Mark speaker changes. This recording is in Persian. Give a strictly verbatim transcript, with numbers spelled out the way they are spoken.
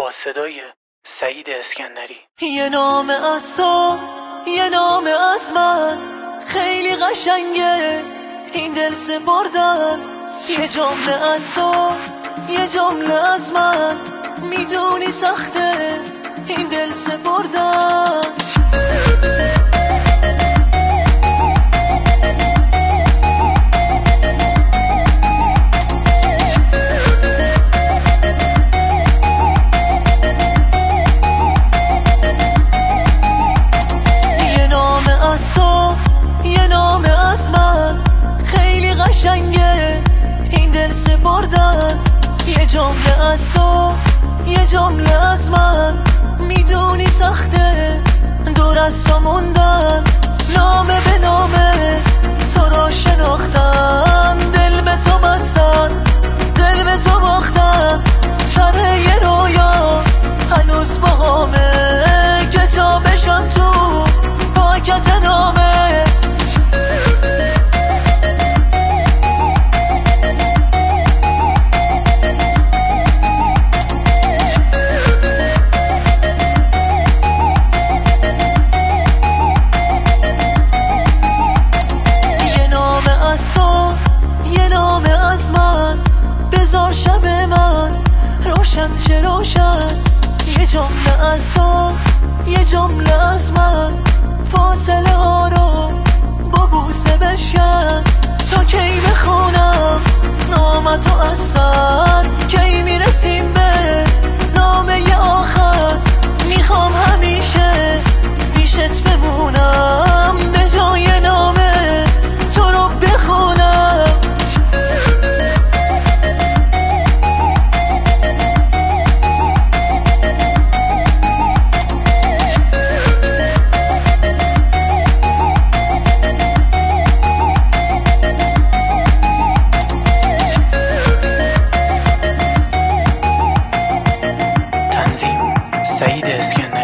Speaker 1: با صدای سعید اسکندری.
Speaker 2: یه نام از تو، یه نام از من، خیلی قشنگه این دل سپردن. یه جمله از تو، یه جمله از من، میدونی سخته این دل سپردن. یه نام از من، خیلی قشنگه این دل سپردن. یه جمله از تو، یه جمله از من، میدونی سخته دور از تو موندن. نامه به نامه تو را شناختن، دل به تو بستن، دل به تو باختن. سر یه رویا هنوز با همه که جا بشم تو پاکت نامه. بذار شب من روشن چه روشن. یه جمله از تو، یه جمله از من، فاصله ها رو با بوسه بشکن. تا کی بخونم نام تو از سر، کی میرسیم به نامه آخر. میخوام همیشه پیشت بمونم، به جای نامه تو رو بخونم.
Speaker 1: سعید اسکندری.